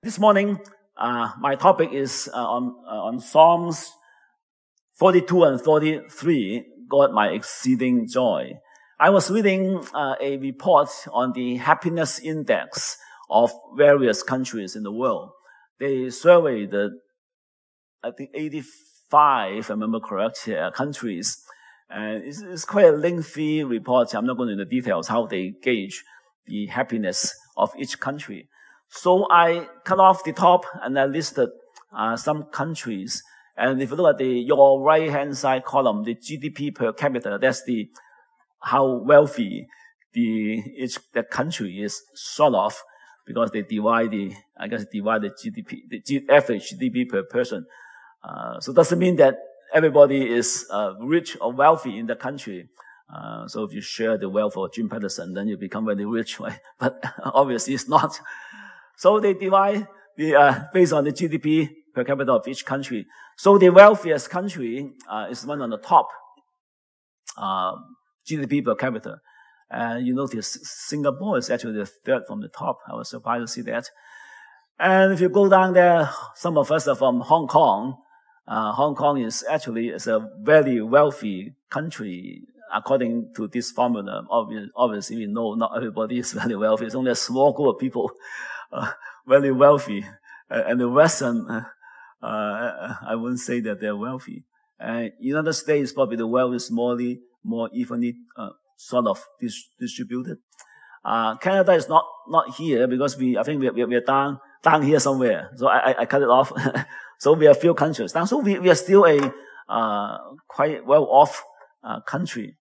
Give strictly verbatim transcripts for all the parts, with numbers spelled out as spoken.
This morning, uh, my topic is uh, on, uh, on Psalms forty-two and forty-three, God my exceeding joy. I was reading uh, a report on the happiness index of various countries in the world. They surveyed, uh, I think, eighty-five, if I remember correctly, uh, countries. And it's, it's quite a lengthy report. I'm not going into the details how they gauge the happiness of each country. So I cut off the top and I listed uh, some countries. And if you look at the your right-hand side column, the G D P per capita, that's the how wealthy the each the country is, sort of, because they divide the I guess divide the G D P, the G, average G D P per person. Uh, so it doesn't mean that everybody is uh, rich or wealthy in the country. Uh, so if you share the wealth of Jim Patterson, then you become very rich, right? But obviously it's not. So they divide the uh, based on the G D P per capita of each country. So the wealthiest country uh, is one on the top, uh, G D P per capita. And you notice Singapore is actually the third from the top. I was surprised to see that. And if you go down there, some of us are from Hong Kong. Uh, Hong Kong is actually is a very wealthy country according to this formula. Obviously, obviously we know not everybody is very wealthy. It's only a small group of people uh, very wealthy. Uh, and the Western, uh, uh, I wouldn't say that they're wealthy. Uh, United States, probably the wealth is more, more evenly uh, sort of dis- distributed. Uh, Canada is not, not here because we, I think we, we, we're down, down here somewhere. So I, I, I cut it off. So we are few countries down. So we, we are still a, uh, quite well-off, uh, country.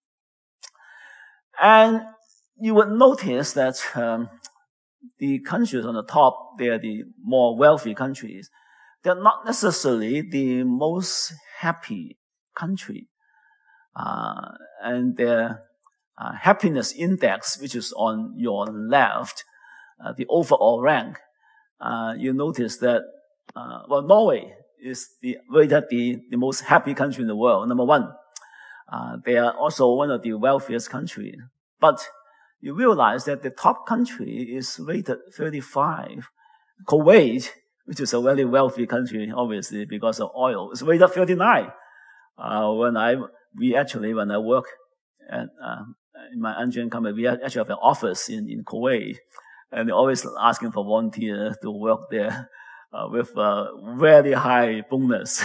And you would notice that, um, the countries on the top, they are the more wealthy countries. They're not necessarily the most happy country. Uh, and their uh, happiness index, which is on your left, uh, the overall rank, uh, you notice that, uh, well, Norway is the, rated the, the most happy country in the world, number one. Uh, they are also one of the wealthiest countries. But you realize that the top country is rated thirty-five. Kuwait, which is a very wealthy country, obviously, because of oil, is rated thirty-nine. Uh, when I, we actually, when I work at, uh, in my engineering company, we actually have an office in, in Kuwait, and they're always asking for volunteers to work there, uh, with a very high bonus.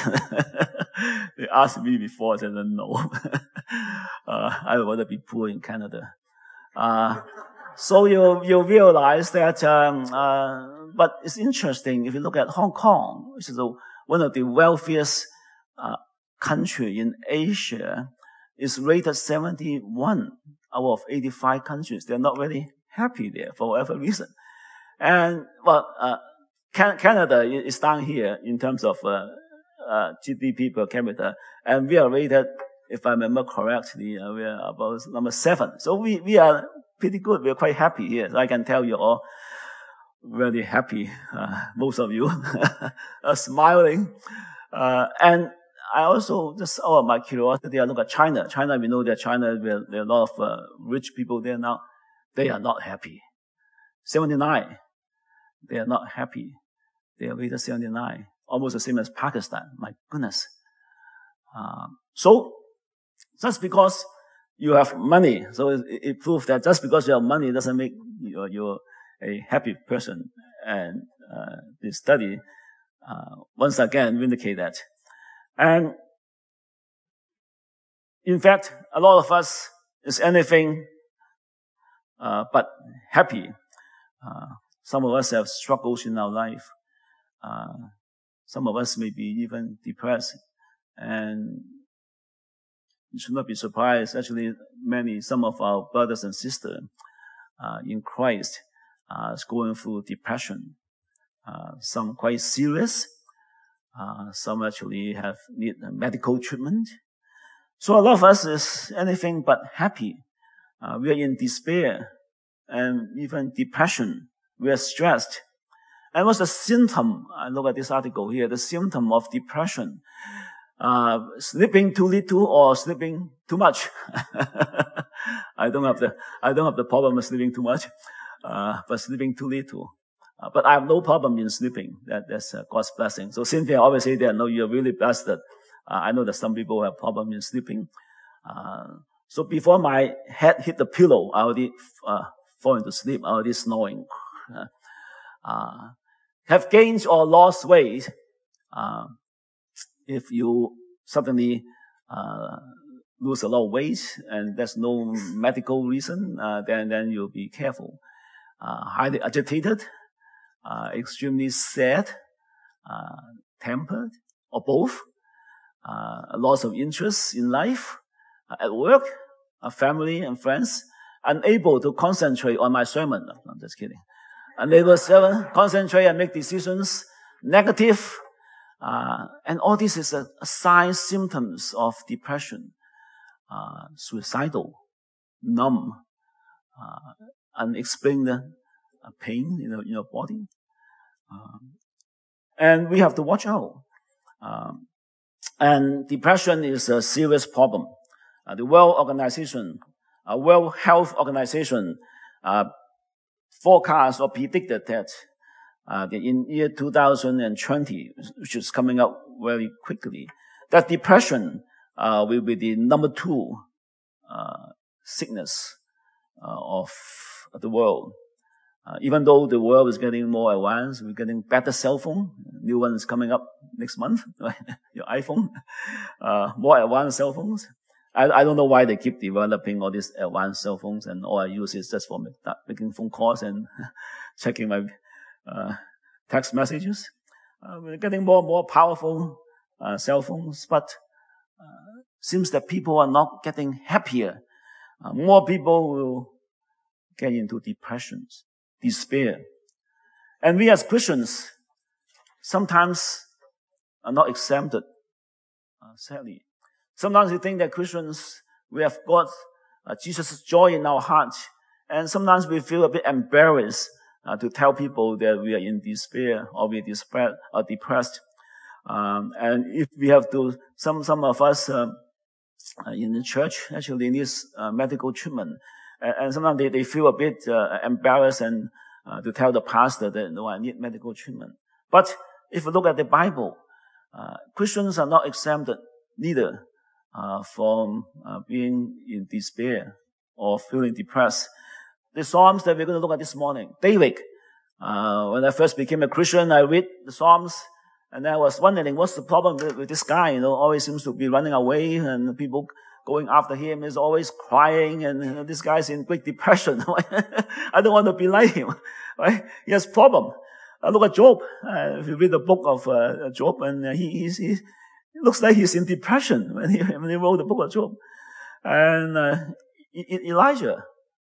They asked me before, I said no. uh, I would rather be poor in Canada. Uh, so you, you realize that, um, uh, but it's interesting if you look at Hong Kong, which is a, one of the wealthiest, uh, country in Asia, is rated seventy-one out of eighty-five countries. They're not very happy there for whatever reason. And, well, uh, Can- Canada is down here in terms of, uh, uh, G D P per capita, and we are rated, if I remember correctly, uh, we are about number seven. So we, we are pretty good. We're quite happy here. So I can tell you all very happy. Uh, most of you are smiling. Uh, and I also, just out of my curiosity, I look at China. China, we know that China, there, there are a lot of uh, rich people there now. They are not happy. seventy-nine. They are not happy. They are rated seventy-nine. Almost the same as Pakistan. My goodness. Um, so, just because you have money, so it, it proves that just because you have money doesn't make you you're a happy person. And uh, this study uh, once again vindicate that. And in fact, a lot of us is anything uh, but happy. Uh, some of us have struggles in our life. Uh, some of us may be even depressed. And you should not be surprised. Actually, many, some of our brothers and sisters uh, in Christ are uh, going through depression. Uh, some quite serious. Uh, some actually have need medical treatment. So a lot of us is anything but happy. Uh, we are in despair and even depression. We are stressed. And what's the symptom? I look at this article here. The symptom of depression. Uh, sleeping too little or sleeping too much. I don't have the, I don't have the problem of sleeping too much, uh, but sleeping too little. Uh, but I have no problem in sleeping. That, that's uh, God's blessing. So Cynthia always say that, no, you're really blessed. That, uh, I know that some people have problem in sleeping. Uh, so before my head hit the pillow, I already uh, fall into sleep. I already snoring. Uh, have gained or lost weight. Uh, if you suddenly uh, lose a lot of weight and there's no medical reason, uh, then then you'll be careful. Uh, highly agitated, uh, extremely sad, uh, tempered, or both. Uh, a loss of interest in life, uh, at work, uh, family and friends, unable to concentrate on my sermon. No, I'm just kidding. Unable to concentrate and make decisions, negative, uh, and all this is a, a sign, symptoms of depression, uh, suicidal, numb, uh, unexplained uh, pain in, in your body. Um, and we have to watch out. Um, And depression is a serious problem. Uh, the World Organization, uh, World Health Organization, uh, forecast or predicted that, uh, in year two thousand twenty, which is coming up very quickly, that depression, uh, will be the number two, uh, sickness, uh, of the world. Uh, even though the world is getting more advanced, we're getting better cell phone. New one is coming up next month, your iPhone. Uh, more advanced cell phones. I, I don't know why they keep developing all these advanced cell phones, and all I use is just for making phone calls and checking my uh, text messages. Uh, we're getting more and more powerful uh, cell phones, but uh, seems that people are not getting happier. Uh, more people will get into depressions. Despair. And we as Christians sometimes are not exempted, uh, sadly. Sometimes we think that Christians, we have got uh, Jesus' joy in our hearts, and sometimes we feel a bit embarrassed uh, to tell people that we are in despair or we are or depressed. Um, and if we have to, some some of us uh, in the church actually need uh, medical treatment. And sometimes they, they feel a bit uh, embarrassed and uh, to tell the pastor that, no, I need medical treatment. But if you look at the Bible, uh, Christians are not exempted neither uh, from uh, being in despair or feeling depressed. The Psalms that we're going to look at this morning, David, uh, when I first became a Christian, I read the Psalms, and I was wondering, what's the problem with, with this guy? You know, always seems to be running away, and people going after him, is always crying, and you know, this guy's in great depression. I don't want to be like him. Right? He has problem. Uh, look at Job. Uh, if you read the book of uh, Job, and uh, he, he's, he, it looks like he's in depression when he, when he wrote the book of Job. And uh, e- Elijah,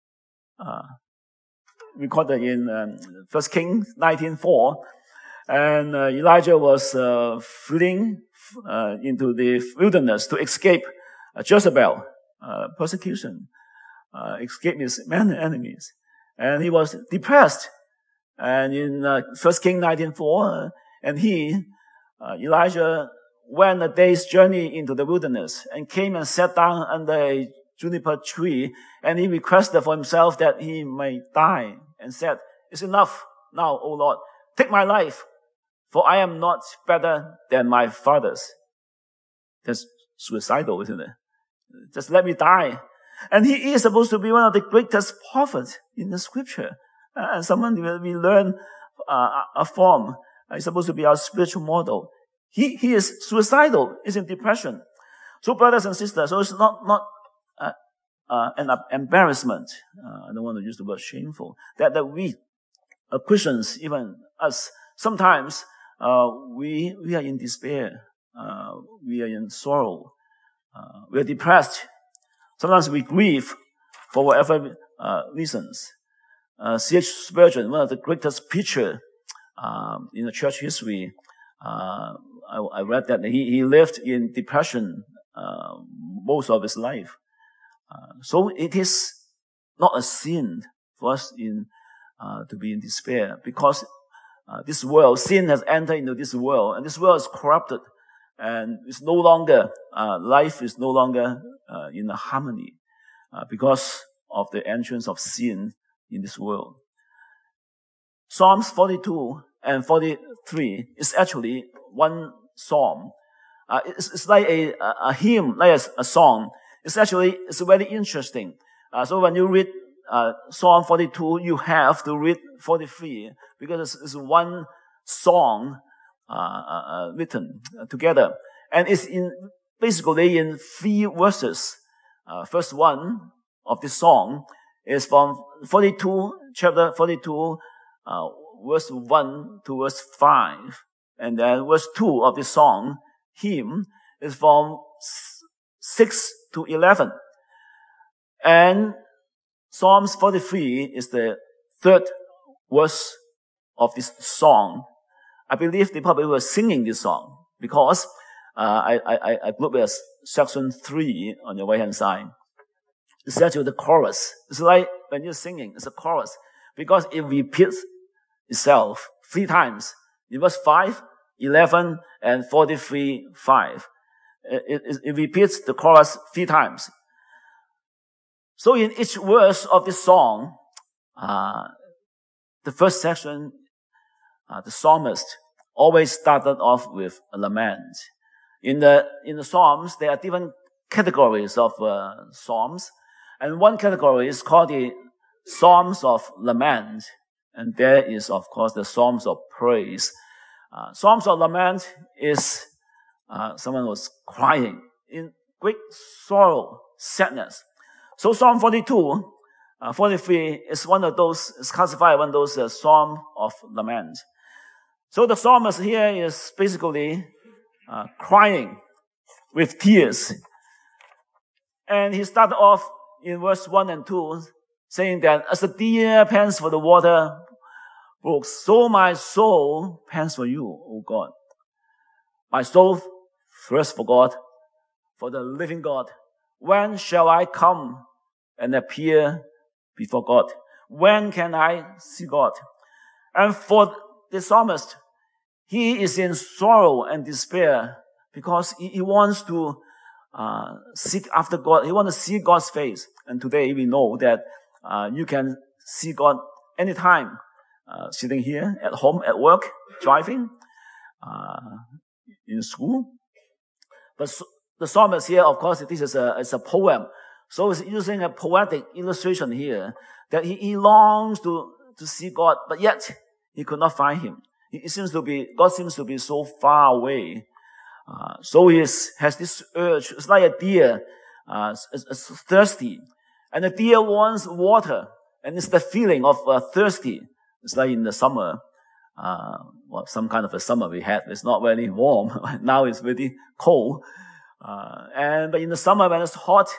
uh, recorded in um, First Kings nineteen four, and uh, Elijah was uh, fleeing uh, into the wilderness to escape Uh, Jezebel, uh, persecution, uh, escaped his many enemies. And he was depressed. And in, uh, First Kings nineteen four, uh, and he, uh, Elijah, went a day's journey into the wilderness and came and sat down under a juniper tree, and he requested for himself that he may die and said, "It's enough now, O Lord. Take my life, for I am not better than my fathers." That's suicidal, isn't it? Just let me die. And he is supposed to be one of the greatest prophets in the scripture. Uh, and someone we learn uh, a form. Uh, he's supposed to be our spiritual model. He, he is suicidal. He's in depression. So brothers and sisters, so it's not, not, uh, uh, an embarrassment. Uh, I don't want to use the word shameful. That, that we, uh, Christians, even us, sometimes, uh, we, we are in despair. Uh, we are in sorrow. Uh, we are depressed. Sometimes we grieve for whatever uh, reasons. Uh, C H Spurgeon, one of the greatest preachers um, in the church history, uh, I, I read that he, he lived in depression uh, most of his life. Uh, so it is not a sin for us in uh, to be in despair, because uh, this world, sin has entered into this world, and this world is corrupted. And it's no longer, uh, life is no longer, uh, in a harmony, uh, because of the entrance of sin in this world. Psalms forty-two and forty-three is actually one psalm. Uh, it's, it's like a, a, a hymn, like a, a song. It's actually, it's very interesting. Uh, so when you read, uh, Psalm forty-two, you have to read forty-three because it's, it's one song, uh, uh, written together. And it's in, basically in three verses. Uh, first one of the song is from forty-two, chapter forty-two, uh, verse one to verse five. And then verse two of the song, hymn, is from six to eleven. And Psalms forty-three is the third verse of this song. I believe they probably were singing this song because uh, I, I, I looked at section three on your right hand side. It's actually the chorus. It's like when you're singing, it's a chorus because it repeats itself three times. In verse five, eleven, and forty-three, five. It, it, it repeats the chorus three times. So in each verse of this song, uh, the first section, uh, the psalmist always started off with a lament. In the, in the Psalms, there are different categories of, uh, Psalms. And one category is called the Psalms of Lament. And there is, of course, the Psalms of Praise. Uh, Psalms of Lament is, uh, someone was crying in great sorrow, sadness. So Psalm forty-two, uh, forty-three is one of those, is classified one of those, uh, Psalm of Lament. So the psalmist here is basically, uh, crying with tears. And he started off in verse one and two, saying that as the deer pants for the water brooks, so my soul pants for you, O God. My soul thirsts for God, for the living God. When shall I come and appear before God? When can I see God? And for the psalmist, he is in sorrow and despair because he, he wants to uh, seek after God. He wants to see God's face. And today we know that uh, you can see God anytime, uh, sitting here, at home, at work, driving, uh, in school. But so, the psalmist here, of course, this is a, it's a poem. So it's using a poetic illustration here that he, he longs to, to see God, but yet he could not find him. It seems to be, God seems to be so far away. Uh, so he is, has this urge. It's like a deer, uh, it's, it's thirsty. And the deer wants water. And it's the feeling of uh, thirsty. It's like in the summer, uh, well, some kind of a summer we had. It's not very warm. Now it's very cold. Uh, and, but in the summer when it's hot,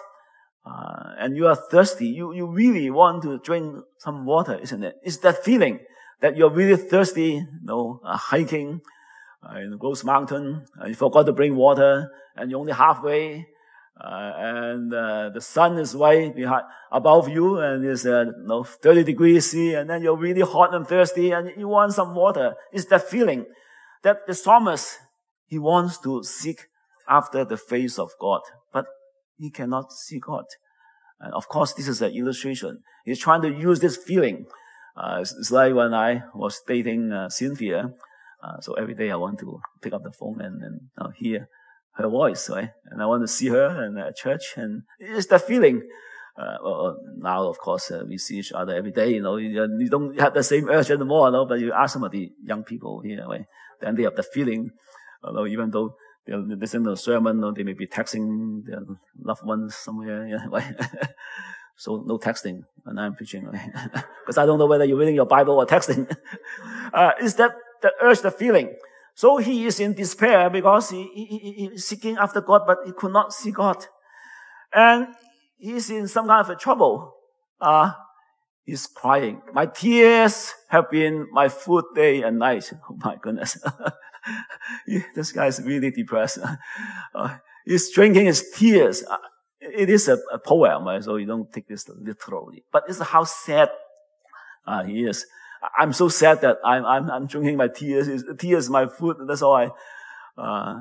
uh, and you are thirsty, you, you really want to drink some water, isn't it? It's that feeling that you're really thirsty, you know, uh, hiking, uh, in the Gross Mountain, uh, you forgot to bring water, and you're only halfway, uh, and, uh, the sun is way behind, above you, and it's, uh, you know, thirty degrees C, and then you're really hot and thirsty, and you want some water. It's that feeling that the psalmist, he wants to seek after the face of God, but he cannot see God. And of course, this is an illustration. He's trying to use this feeling. Uh, it's, it's like when I was dating uh, Cynthia. Uh, so every day I want to pick up the phone and, and uh, hear her voice, right? And I want to see her in uh, church, and it's that feeling. Uh, well, now, of course, uh, we see each other every day. You know, you, you don't have the same urge anymore, you know, but you ask some of the young people here, right? Then they have the feeling, you know, even though they're listening to a sermon, or they may be texting their loved ones somewhere. Yeah, right? So no texting when I'm preaching, right? Because I don't know whether you're reading your Bible or texting. uh, is that the urge, the feeling? So he is in despair because he, he, he, he is seeking after God, but he could not see God. And he's in some kind of a trouble. Uh, he's crying. My tears have been my food day and night. Oh my goodness. This guy is really depressed. Uh, he's drinking his tears. Uh, it is a, a poem, right? So you don't take this literally. But it's how sad uh, he is. I'm so sad that I'm, I'm, I'm drinking my tears. It's, tears is my food. That's all I, uh,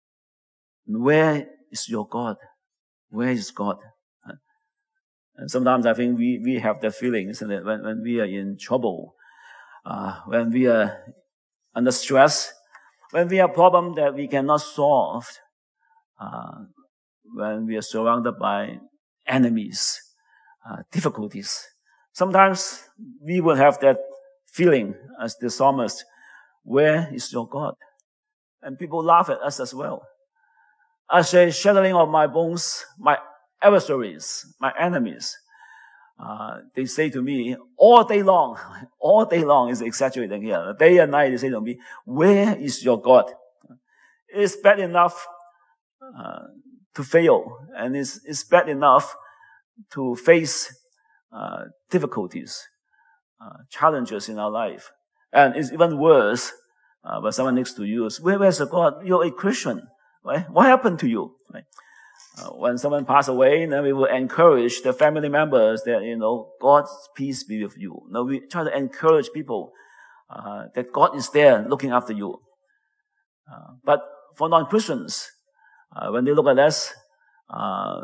where is your God? Where is God? And sometimes I think we, we have that feeling, isn't it? When, when we are in trouble. uh, when we are under stress, when we have problems that we cannot solve, uh, when we are surrounded by enemies, uh, difficulties. Sometimes we will have that feeling as the psalmist, where is your God? And people laugh at us as well. As a shattering of my bones, my adversaries, my enemies, uh, they say to me all day long, all day long is exaggerating here. Day and night they say to me, where is your God? It's bad enough uh, to fail, and it's, it's bad enough to face uh, difficulties, uh, challenges in our life. And it's even worse uh, when someone next to you is, where, where's your God? You're a Christian, right? What happened to you? Right? Uh, when someone passes away, then we will encourage the family members that, you know, God's peace be with you. Now we try to encourage people uh, that God is there looking after you. Uh, but for non-Christians, uh, when they look at us, uh,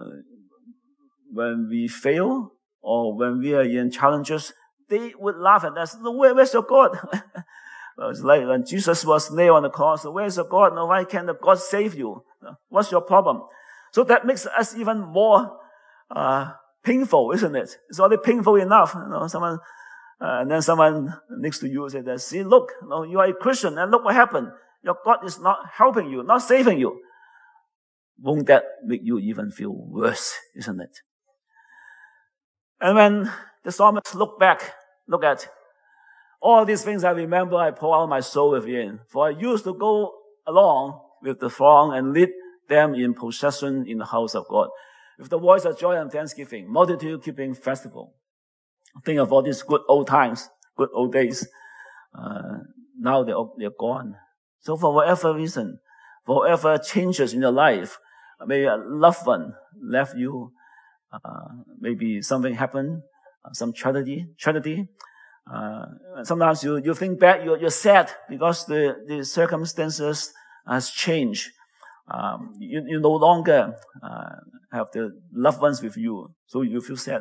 when we fail or when we are in challenges, they would laugh at us. Where, where's your God? It's like when Jesus was nailed on the cross. Where's your God? No, why can't God save you? What's your problem? So that makes us even more uh, painful, isn't it? It's already painful enough. You know, someone, uh, and then someone next to you said, "See, look, you know, you are a Christian, and look what happened. Your God is not helping you, not saving you." Won't that make you even feel worse, isn't it? And when the psalmist look back, look at all these things I remember, I pour out my soul within. For I used to go along with the throng and lead them in procession in the house of God, with the voice of joy and thanksgiving, multitude keeping festival. Think of all these good old times, good old days. Uh, now they're, they're gone. So for whatever reason, for whatever changes in your life, maybe a loved one left you, uh, maybe something happened, uh, some tragedy, tragedy. Uh, sometimes you, you think back, you're, you're sad because the, the circumstances has changed. Um, you, you no longer, uh, have the loved ones with you, so you feel sad.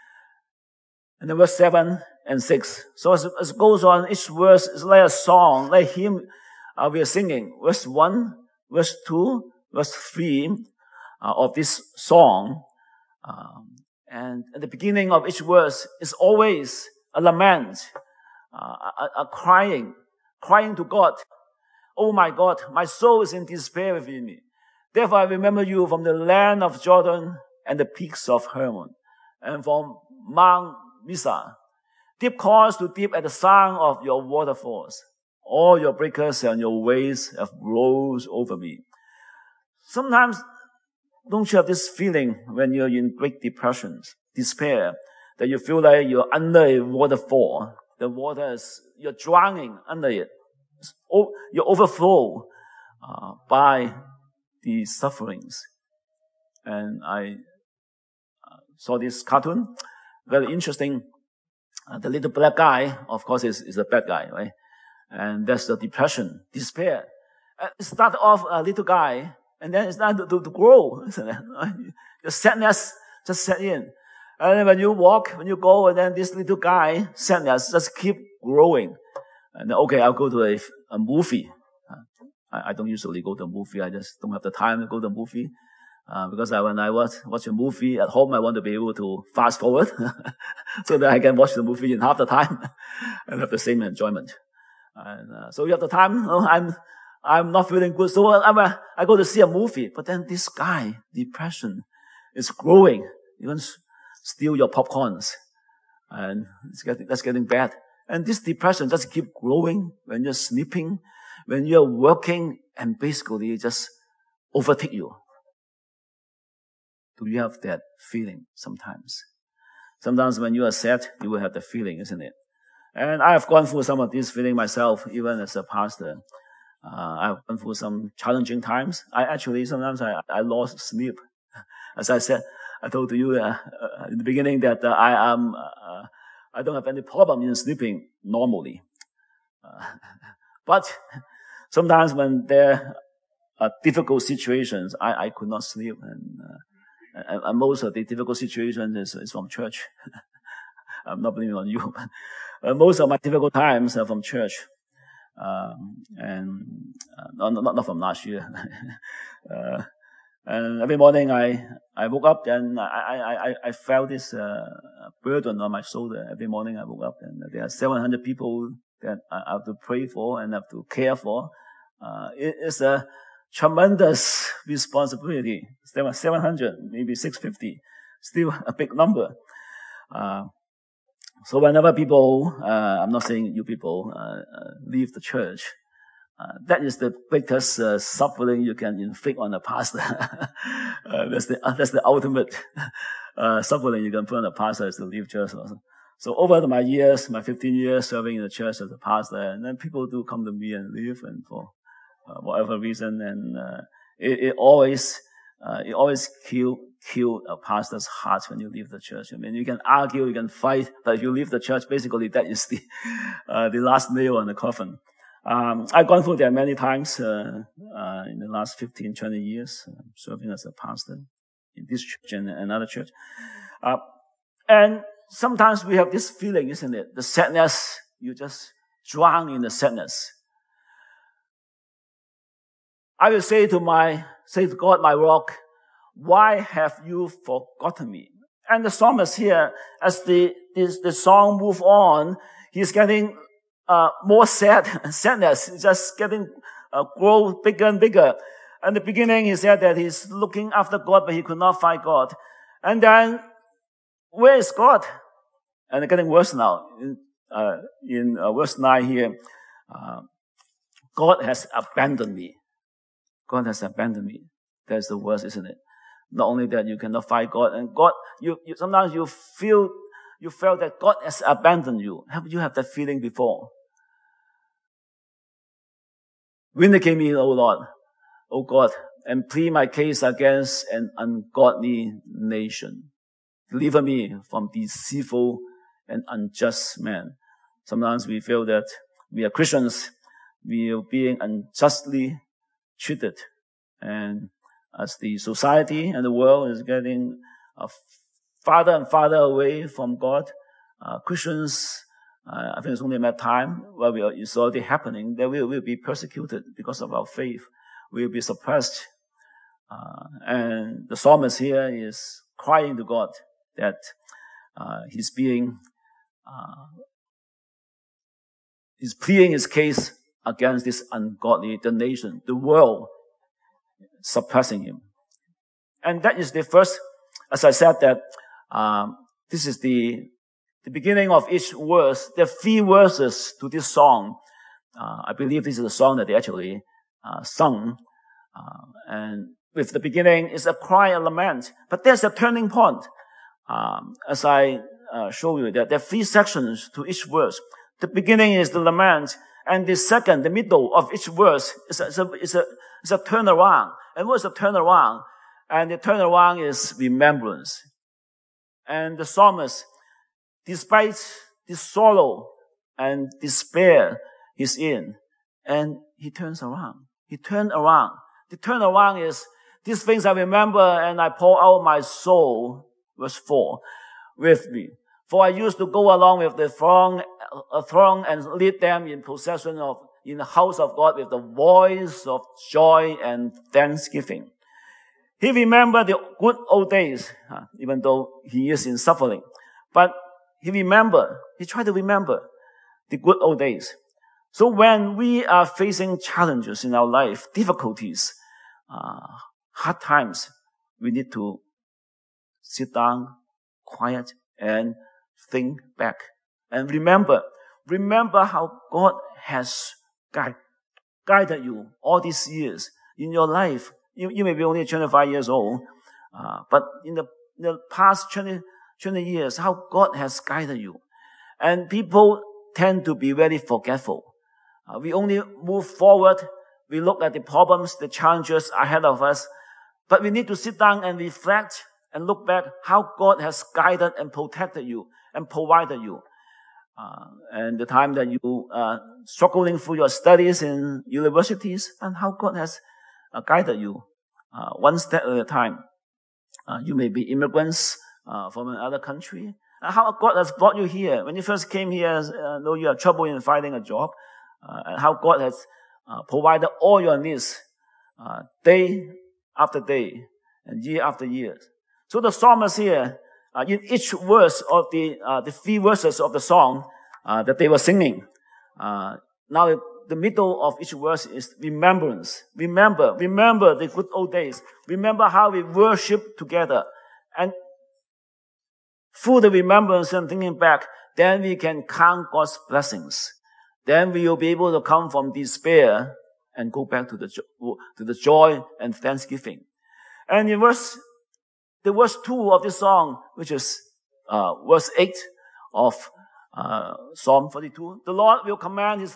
And then verse seven and six. So as, as it goes on, each verse is like a song, like hymn, uh, we are singing. Verse one, verse two, verse three, uh, of this song. Um, and at the beginning of each verse is always a lament, uh, a, a crying, crying to God. Oh my God, my soul is in despair within me. Therefore I remember you from the land of Jordan and the peaks of Hermon, and from Mount Misa. Deep calls to deep at the sound of your waterfalls. All your breakers and your waves have rose over me. Sometimes, don't you have this feeling when you're in great depressions, despair, that you feel like you're under a waterfall? The water is, you're drowning under it. You overflow uh, by the sufferings. And I uh, saw this cartoon, very interesting. Uh, the little black guy, of course, is, is a bad guy, right? And that's the depression, despair. Uh, it started off a little guy, and then it started to, to, to grow, isn't it? The sadness just set in. And then when you walk, when you go, and then this little guy, sadness, just keep growing. And then, okay, I'll go to a, a movie. Uh, I, I don't usually go to a movie. I just don't have the time to go to a movie. Uh, because I, when I watch, watch a movie at home, I want to be able to fast forward so that I can watch the movie in half the time and have the same enjoyment. And, uh, so you have the time, oh, I'm, I'm not feeling good. So I'm, uh, I go to see a movie, but then this guy, depression, is growing. Even steal your popcorns. And it's getting, that's getting bad. And this depression just keep growing when you're sleeping, when you're working, and basically it just overtake you. Do you have that feeling sometimes? Sometimes when you are sad, you will have the feeling, isn't it? And I have gone through some of this feeling myself, even as a pastor. Uh, I've gone through some challenging times. I actually, sometimes I, I lost sleep. As I said, I told you uh, uh, in the beginning that uh, I am, uh, I don't have any problem in sleeping normally. Uh, but sometimes when there are difficult situations, I, I could not sleep. And, uh, and, and most of the difficult situations is, is from church. I'm not blaming on you. Uh, most of my difficult times are from church. Um, and uh, not, not, not from last year. uh, and every morning I, I woke up and I, I, I, I felt this uh, burden on my shoulder. Every morning I woke up and there are seven hundred people that I have to pray for and have to care for. Uh, it is a tremendous responsibility. seven hundred, maybe six hundred fifty, still a big number. Uh, so whenever people, uh, I'm not saying you people, uh, uh, leave the church, uh, that is the greatest uh, suffering you can inflict on a pastor. uh, that's the uh, that's the ultimate uh, suffering you can put on a pastor is to leave church. Also. So over my years, my fifteen years serving in the church as a pastor, and then people do come to me and leave, and for uh, whatever reason, and uh, it, it always uh, it always kill kill a pastor's heart when you leave the church. I mean, you can argue, you can fight, but if you leave the church, basically that is the uh, the last nail on the coffin. Um, I've gone through that many times uh, uh, in the last fifteen, twenty years, uh, serving as a pastor in this church and another church. Uh, and sometimes we have this feeling, isn't it? The sadness, you just drown in the sadness. I will say to my, say to God, my rock, why have you forgotten me? And the psalmist here, as the, this, the song move on, he's getting uh, more sad, sadness, just getting uh, grow bigger and bigger. In the beginning, he said that he's looking after God, but he could not find God. And then, where is God? And it's getting worse now. In, uh, in uh, verse nine here, uh, God has abandoned me. God has abandoned me. That's the worst, isn't it? Not only that, you cannot find God, and God, you, you sometimes you feel, you felt that God has abandoned you. Have you had that feeling before? Vindicate me, O Lord, O God, and plead my case against an ungodly nation. Deliver me from deceitful and unjust men. Sometimes we feel that we are Christians, we are being unjustly treated, and as the society and the world is getting uh, farther and farther away from God, uh, Christians, uh, I think it's only a matter of time where we are, it's already happening, that we will be persecuted because of our faith. We will be suppressed. Uh, and the psalmist here is crying to God that uh, he's being, uh, he's pleading his case against this ungodly, the nation, the world, suppressing him. And that is the first, as I said, that um, this is the the beginning of each verse. There are three verses to this song. Uh, I believe this is a song that they actually uh, sung. Uh, and with the beginning, it's a cry, a lament. But there's a turning point. Um, as I uh, show you, that there are three sections to each verse. The beginning is the lament, and the second, the middle of each verse is a, is a, is a, is a turnaround. And what is a turnaround? And the turnaround is remembrance. And the psalmist, despite the sorrow and despair he's in, and he turns around. He turned around. The turnaround is, these things I remember and I pour out my soul, verse four, with me. For I used to go along with the throng, a throng and lead them in possession of, in the house of God with the voice of joy and thanksgiving. He remembered the good old days, even though he is in suffering. But he remembered, he tried to remember the good old days. So when we are facing challenges in our life, difficulties, uh, hard times, we need to sit down, quiet, and think back. And remember, remember how God has guide, guided you all these years in your life. You, you may be only twenty-five years old, uh, but in the, in the past twenty, twenty years, how God has guided you. And people tend to be very forgetful. Uh, we only move forward. We look at the problems, the challenges ahead of us, but we need to sit down and reflect and look back how God has guided and protected you and provided you. Uh, and the time that you are uh, struggling through your studies in universities, and how God has uh, guided you uh, one step at a time. Uh, you may be immigrants uh, from another country. how God has brought you here. When you first came here, uh, though you have trouble in finding a job, uh, and how God has uh, provided all your needs uh, day after day and year after year. So the psalmist here, uh, in each verse of the uh, the three verses of the song uh, that they were singing, uh, now the middle of each verse is remembrance. Remember, remember the good old days. Remember how we worship together. And through the remembrance and thinking back, then we can count God's blessings. Then we will be able to come from despair and go back to the jo- to the joy and thanksgiving. And in verse, the verse two of this song, which is uh, verse eight of uh, Psalm forty-two, the Lord will command His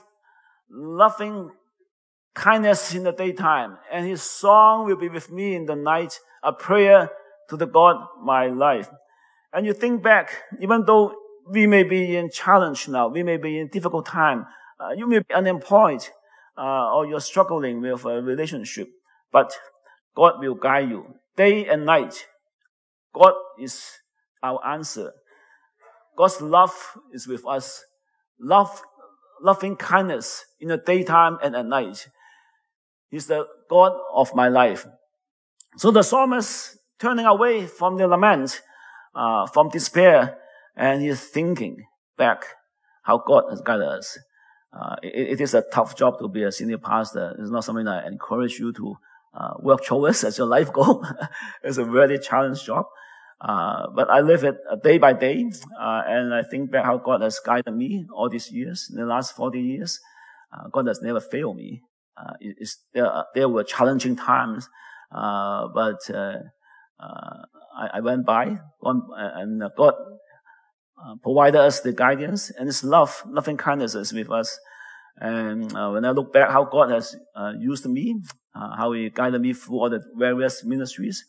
loving kindness in the daytime, and His song will be with me in the night, a prayer to the God my life. And you think back, even though we may be in challenge now, we may be in difficult time, uh, you may be unemployed, uh, or you're struggling with a relationship, but God will guide you day and night. God is our answer. God's love is with us. Love, loving kindness in the daytime and at night. He's the God of my life. So the psalmist turning away from the lament, uh, from despair, and he's thinking back how God has guided us. Uh, it, it is a tough job to be a senior pastor. It's not something I encourage you to uh, work towards as your life goal. It's a very challenging job. Uh, but I live it day by day, uh, and I think back how God has guided me all these years, in the last forty years. Uh, God has never failed me. Uh, it, it's, there, there were challenging times, uh, but, uh, uh, I, I went by, on, and God uh, provided us the guidance, and His love, loving kindness is with us. And uh, when I look back how God has uh, used me, uh, how He guided me through all the various ministries,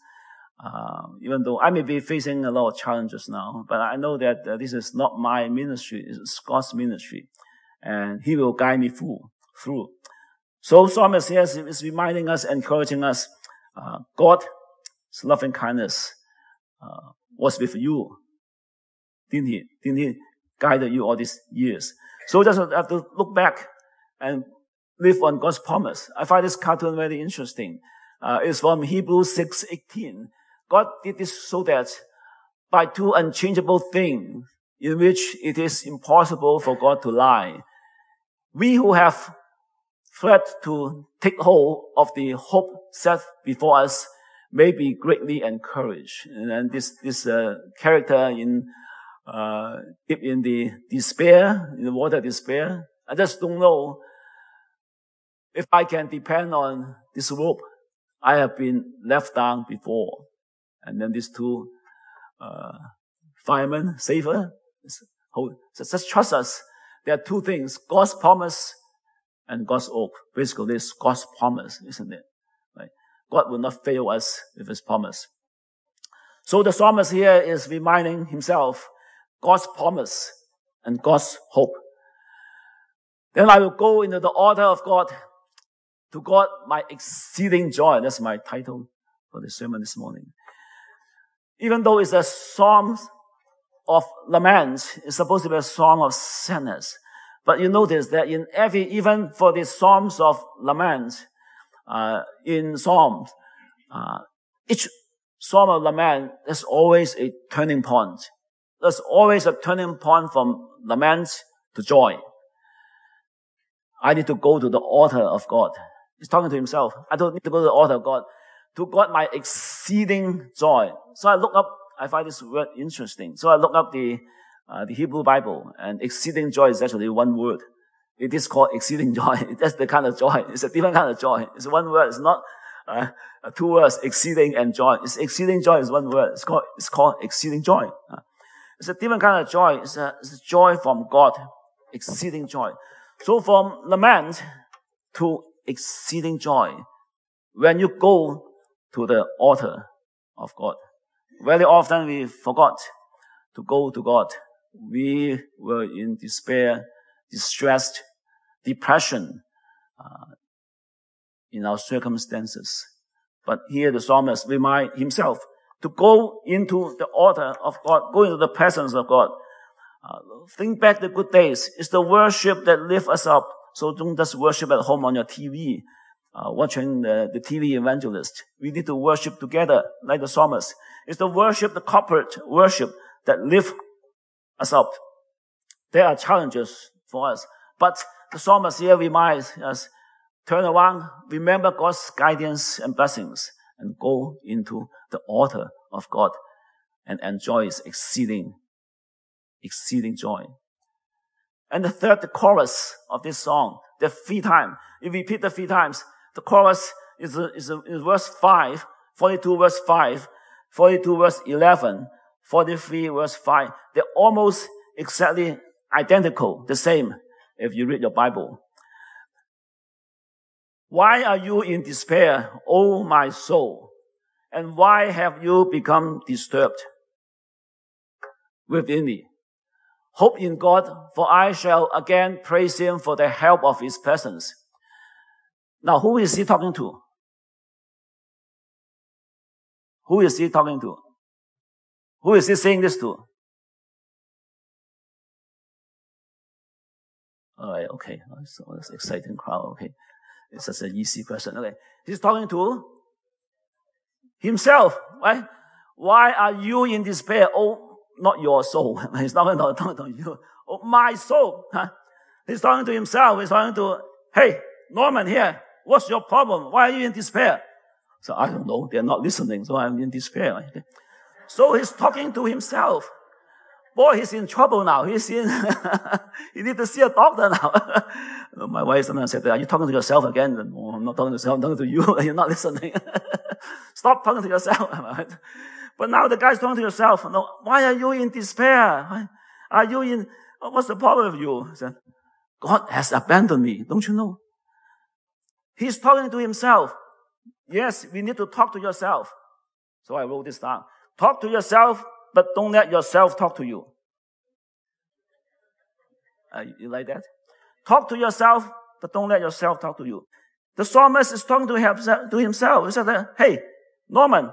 Uh, even though I may be facing a lot of challenges now, but I know that uh, this is not my ministry, it's God's ministry. And He will guide me through. through. So Psalmist here is reminding us, encouraging us, uh, God's loving kindness uh, was with you. Didn't He? Didn't He guide you all these years? So just have to look back and live on God's promise. I find this cartoon very interesting. Uh, it's from Hebrews six eighteen. God did this so that by two unchangeable things in which it is impossible for God to lie, we who have fled to take hold of the hope set before us may be greatly encouraged. And then this, this, uh, character in, uh, deep in the despair, in the water of despair, I just don't know if I can depend on this rope. I have been left down before. And then these two, uh, firemen, saver, so just trust us. There are two things, God's promise and God's oath. Basically, it's God's promise, isn't it? Right? God will not fail us with His promise. So the psalmist here is reminding himself God's promise and God's hope. Then I will go into the altar of God, to God my exceeding joy. That's my title for the sermon this morning. Even though it's a psalm of lament, it's supposed to be a psalm of sadness. But you notice that in every, even for the psalms of lament, uh, in psalms, uh, each psalm of lament, there's always a turning point. There's always a turning point from lament to joy. I need to go to the altar of God. He's talking to himself. I don't need to go to the altar of God. To God, my exceeding joy. So I look up, I find this word interesting. So I look up the, uh, the Hebrew Bible, and exceeding joy is actually one word. It is called exceeding joy. That's the kind of joy. It's a different kind of joy. It's one word. It's not, uh, two words, exceeding and joy. It's exceeding joy is one word. It's called, it's called exceeding joy. Uh, it's a different kind of joy. It's a, it's a joy from God. Exceeding joy. So from lament to exceeding joy, when you go to the altar of God. Very often we forgot to go to God. We were in despair, distressed, depression, uh, in our circumstances. But here the psalmist reminds himself, to go into the altar of God, go into the presence of God. Uh, think back the good days. It's the worship that lifts us up. So don't just worship at home on your T V, uh, watching the, the T V evangelist. We need to worship together like the psalmist. It's the worship, the corporate worship that lifts us up. There are challenges for us. But the psalmist here reminds us, turn around, remember God's guidance and blessings, and go into the altar of God and enjoy His exceeding, exceeding joy. And the third, the chorus of this song, the three times. If we repeat the three times, the chorus is, a, is, a, is verse five, forty-two verse five, forty-two verse eleven, forty-three verse five. They're almost exactly identical, the same, if you read your Bible. Why are you in despair, O my soul? And why have you become disturbed within me? Hope in God, for I shall again praise Him for the help of His presence. Now, who is He talking to? Who is He talking to? Who is He saying this to? All right, okay. So that's an exciting crowd, okay. It's just an easy question, okay. He's talking to Himself, right? Why are you in despair? Oh, not your soul. He's not talking to you. Oh, my soul. Huh? He's talking to Himself. He's talking to, hey, Norman here. What's your problem? Why are you in despair? So I don't know. They're not listening, so I'm in despair. Okay. So he's talking to himself. Boy, he's in trouble now. He's in, he needs to see a doctor now. My wife sometimes said, are you talking to yourself again? No, I'm not talking to yourself. I'm talking to you. You're not listening. Stop talking to yourself. But now the guy's talking to yourself. No, why are you in despair? Are you in, what's the problem with you? He said, God has abandoned me. Don't you know? He's talking to himself. Yes, we need to talk to yourself. So I wrote this down. Talk to yourself, but don't let yourself talk to you. Uh, you like that? Talk to yourself, but don't let yourself talk to you. The psalmist is talking to himself. To himself. He said, hey, Norman,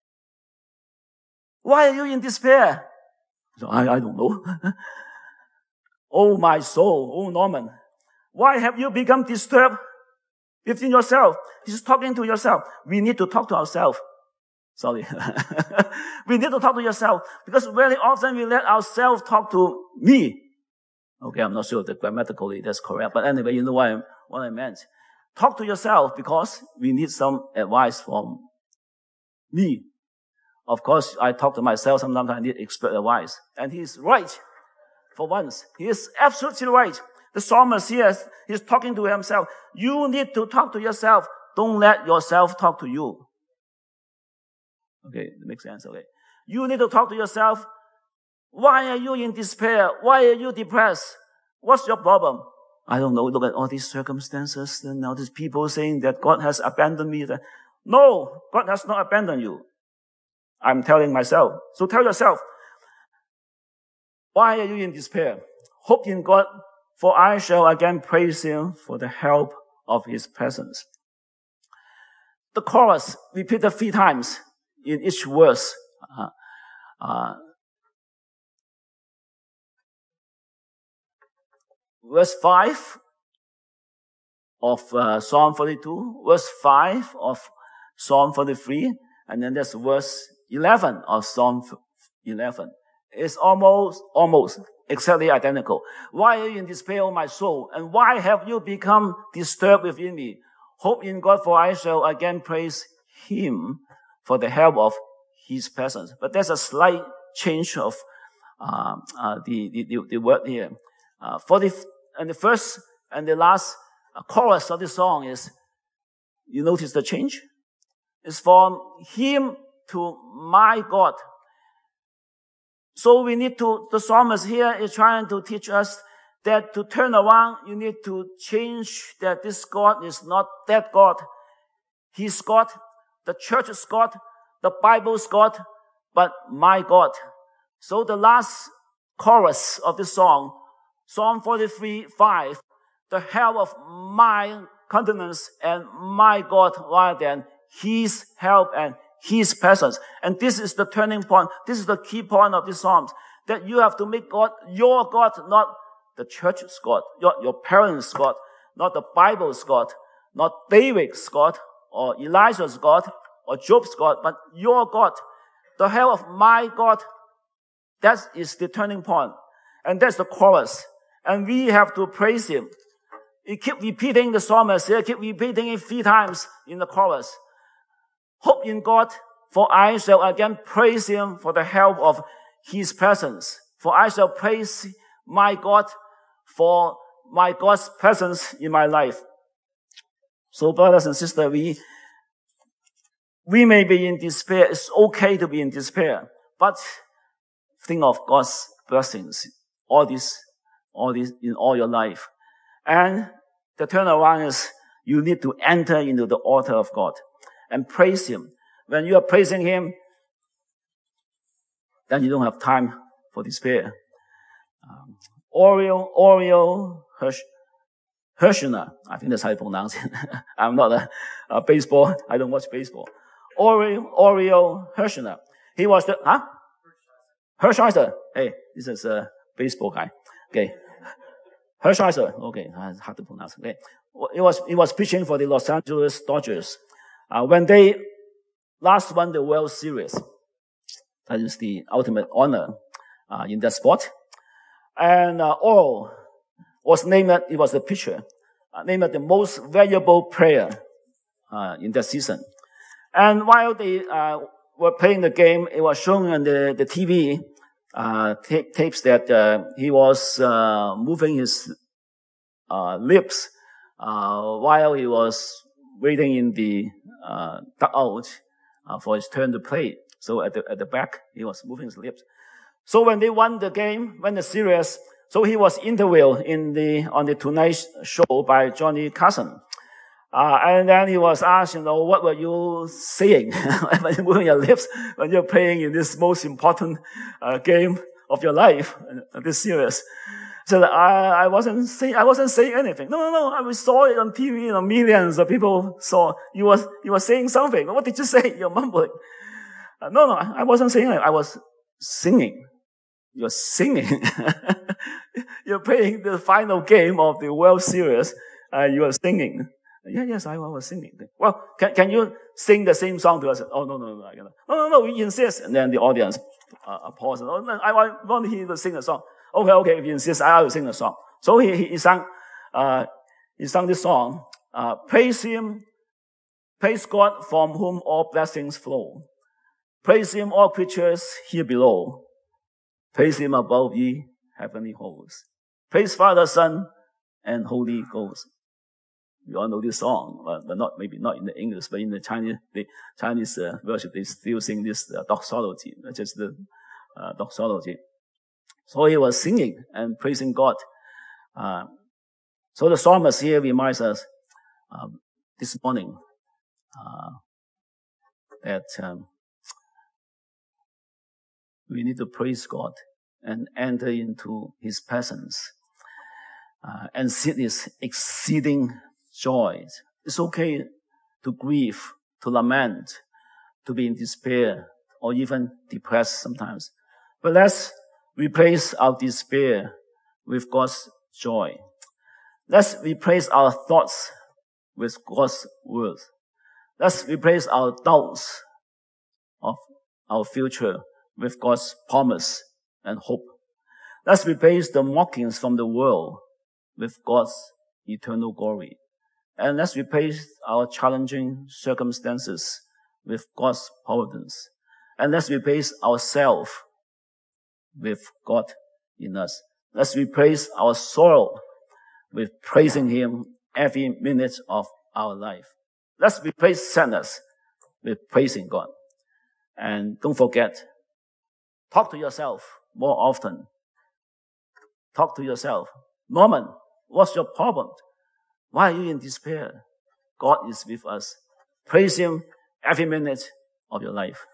why are you in despair? So I, I don't know. Oh, my soul, oh, Norman, why have you become disturbed within yourself? He's talking to yourself. We need to talk to ourselves. Sorry. We need to talk to yourself because very often we let ourselves talk to me. Okay, I'm not sure that grammatically that's correct, but anyway, you know what I, what I meant. Talk to yourself because we need some advice from me. Of course, I talk to myself. Sometimes I need expert advice. And he's right for once. He is absolutely right. The psalmist here, he's talking to himself. You need to talk to yourself. Don't let yourself talk to you. Okay, that makes sense. Okay. You need to talk to yourself. Why are you in despair? Why are you depressed? What's your problem? I don't know. Look at all these circumstances and now these people saying that God has abandoned me. No, God has not abandoned you. I'm telling myself. So tell yourself, why are you in despair? Hope in God, for I shall again praise Him for the help of His presence. The chorus repeated three times in each verse. Uh, uh, verse five of uh, Psalm forty-two, verse five of Psalm forty-three, and then there's verse eleven of Psalm eleven. It's almost, almost exactly identical. Why are you in despair, O my soul? And why have you become disturbed within me? Hope in God, for I shall again praise Him for the help of His presence. But there's a slight change of uh, uh, the, the, the word here. Uh, for the, and the first and the last uh, chorus of the song is, you notice the change? It's from Him to my God. So we need to, the psalmist here is trying to teach us that to turn around, you need to change that this God is not that God. He's God, the church is God, the Bible is God, but my God. So the last chorus of the song, Psalm forty-three, five, the help of my countenance and my God rather than His help and His presence. And this is the turning point. This is the key point of the Psalms. That you have to make God your God, not the church's God, your, your parents' God, not the Bible's God, not David's God, or Elijah's God, or Job's God, but your God. The help of my God. That is the turning point. And that's the chorus. And we have to praise Him. You keep repeating the psalmist here, keep repeating it three times in the chorus. Hope in God, for I shall again praise Him for the help of His presence. For I shall praise my God for my God's presence in my life. So brothers and sisters, we, we may be in despair. It's okay to be in despair. But think of God's blessings. All this, all this in all your life. And the turnaround is you need to enter into the altar of God and praise Him. When you are praising Him, then you don't have time for despair. Um, Oriel, Oriel Hirsch, Hirschner, I think that's how you pronounce it. I'm not a, a baseball, I don't watch baseball. Oriel, Oriel Hirschner. He was the, huh? Hershiser. Hey, this is a baseball guy. Okay. Hershiser. Okay, it's hard to pronounce. Okay. It was, it was pitching for the Los Angeles Dodgers. Uh, when they last won the World Series, that is the ultimate honor, uh, in that sport. And, uh, Oral was named, it was the pitcher, uh, named the most valuable player, uh, in that season. And while they, uh, were playing the game, it was shown on the, the T V, uh, ta- tapes that, uh, he was, uh, moving his, uh, lips, uh, while he was waiting in the, uh, dugout, uh, for his turn to play. So at the, at the back, he was moving his lips. So when they won the game, when the series, so he was interviewed in the, on the Tonight Show by Johnny Carson. Uh, and then he was asked, you know, what were you saying when you're moving your lips when you're playing in this most important, uh, game of your life, uh, this series? So I, I wasn't saying, I wasn't saying anything. No, no, no. I saw it on T V, you know, millions of people saw you was, you were saying something. What did you say? You're mumbling. Uh, no, no, I wasn't saying it. I was singing. You're singing. You're playing the final game of the World Series. Uh, you are singing. Yeah, yes, I was singing. Well, can, can you sing the same song to us? Oh, no, no, no, I cannot. No, no, no, we insist. And then the audience, uh, pause. Oh, no, I want, want him to sing the song. Okay, okay, if you insist, I will sing the song. So he, he, he sang, uh, he sang this song, uh, praise Him, praise God from whom all blessings flow. Praise Him, all creatures here below. Praise Him above ye heavenly hosts. Praise Father, Son, and Holy Ghost. We all know this song, but, but not, maybe not in the English, but in the Chinese, the Chinese uh, version, they still sing this uh, doxology, which is the uh, doxology. So he was singing and praising God. Uh, so the psalmist here reminds us um, this morning uh, that um, we need to praise God and enter into His presence uh, and see His exceeding joy. It's okay to grieve, to lament, to be in despair, or even depressed sometimes. But let's replace our despair with God's joy. Let's replace our thoughts with God's word. Let's replace our doubts of our future with God's promise and hope. Let's replace the mockings from the world with God's eternal glory. And let's replace our challenging circumstances with God's providence. And let's replace ourselves with God in us. Let's replace our sorrow with praising Him every minute of our life. Let's replace sadness with praising God. And don't forget, talk to yourself more often. Talk to yourself. Norman, what's your problem? Why are you in despair? God is with us. Praise Him every minute of your life.